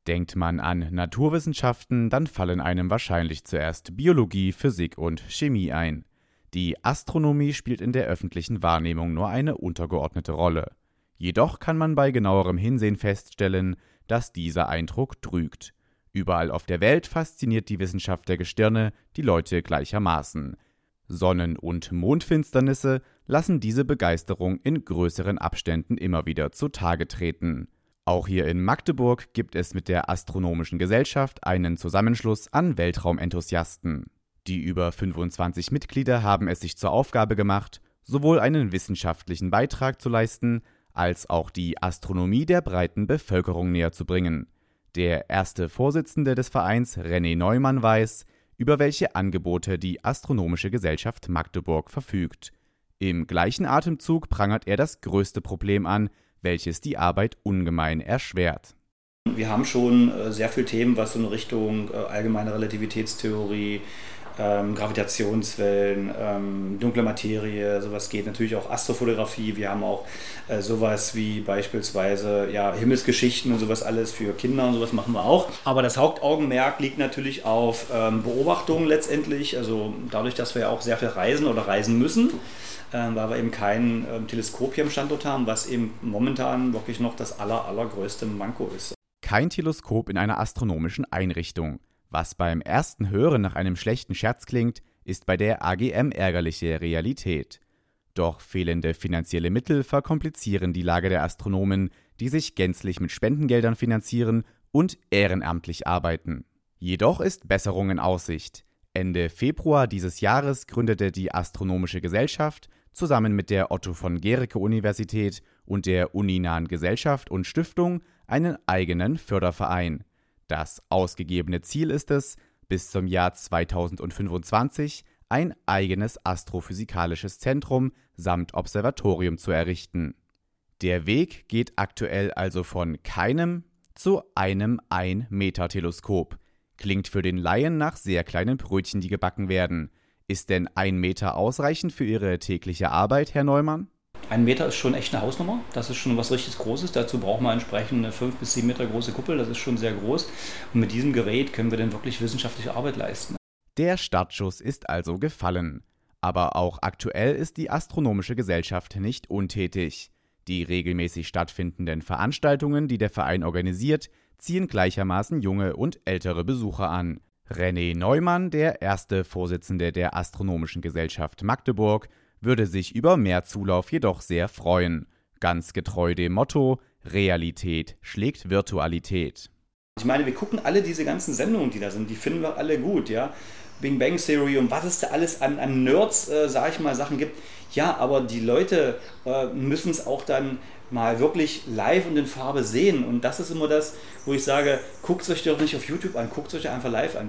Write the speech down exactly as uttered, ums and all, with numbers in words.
Denkt man an Naturwissenschaften, dann fallen einem wahrscheinlich zuerst Biologie, Physik und Chemie ein. Die Astronomie spielt in der öffentlichen Wahrnehmung nur eine untergeordnete Rolle. Jedoch kann man bei genauerem Hinsehen feststellen, dass dieser Eindruck trügt. Überall auf der Welt fasziniert die Wissenschaft der Gestirne die Leute gleichermaßen. Sonnen- und Mondfinsternisse lassen diese Begeisterung in größeren Abständen immer wieder zutage treten. Auch hier in Magdeburg gibt es mit der Astronomischen Gesellschaft einen Zusammenschluss an Weltraumenthusiasten. Die über fünfundzwanzig Mitglieder haben es sich zur Aufgabe gemacht, sowohl einen wissenschaftlichen Beitrag zu leisten, als auch die Astronomie der breiten Bevölkerung näher zu bringen. Der erste Vorsitzende des Vereins, René Neumann, weiß, über welche Angebote die Astronomische Gesellschaft Magdeburg verfügt. Im gleichen Atemzug prangert er das größte Problem an, welches die Arbeit ungemein erschwert. Wir haben schon äh, sehr viele Themen, was so in Richtung äh, allgemeine Relativitätstheorie, ähm, Gravitationswellen, ähm, dunkle Materie, sowas geht. Natürlich auch Astrofotografie. Wir haben auch äh, sowas wie beispielsweise ja, Himmelsgeschichten und sowas alles für Kinder und sowas machen wir auch. Aber das Hauptaugenmerk liegt natürlich auf ähm, Beobachtungen letztendlich. Also dadurch, dass wir ja auch sehr viel reisen oder reisen müssen, weil wir eben kein ähm, Teleskop hier im Standort haben, was eben momentan wirklich noch das aller, allergrößte Manko ist. Kein Teleskop in einer astronomischen Einrichtung. Was beim ersten Hören nach einem schlechten Scherz klingt, ist bei der A G M ärgerliche Realität. Doch fehlende finanzielle Mittel verkomplizieren die Lage der Astronomen, die sich gänzlich mit Spendengeldern finanzieren und ehrenamtlich arbeiten. Jedoch ist Besserung in Aussicht. Ende Februar dieses Jahres gründete die Astronomische Gesellschaft zusammen mit der Otto-von-Guericke-Universität und der Uninahen Gesellschaft und Stiftung einen eigenen Förderverein. Das ausgegebene Ziel ist es, bis zum Jahr zweitausendfünfundzwanzig ein eigenes astrophysikalisches Zentrum samt Observatorium zu errichten. Der Weg geht aktuell also von keinem zu einem ein-Meter-Teleskop. Klingt für den Laien nach sehr kleinen Brötchen, die gebacken werden. Ist denn ein Meter ausreichend für Ihre tägliche Arbeit, Herr Neumann? Ein Meter ist schon echt eine Hausnummer. Das ist schon was richtig Großes. Dazu braucht man entsprechend eine fünf bis sieben Meter große Kuppel. Das ist schon sehr groß. Und mit diesem Gerät können wir dann wirklich wissenschaftliche Arbeit leisten. Der Startschuss ist also gefallen. Aber auch aktuell ist die Astronomische Gesellschaft nicht untätig. Die regelmäßig stattfindenden Veranstaltungen, die der Verein organisiert, ziehen gleichermaßen junge und ältere Besucher an. René Neumann, der erste Vorsitzende der Astronomischen Gesellschaft Magdeburg, würde sich über mehr Zulauf jedoch sehr freuen. Ganz getreu dem Motto: Realität schlägt Virtualität. Ich meine, wir gucken alle diese ganzen Sendungen, die da sind, die finden wir alle gut, ja. Big Bang Theory und was es da alles an, an Nerds, äh, sag ich mal, Sachen gibt. Ja, aber die Leute äh, müssen es auch dann mal wirklich live und in Farbe sehen. Und das ist immer das, wo ich sage, guckt es euch doch nicht auf YouTube an, guckt es euch einfach live an.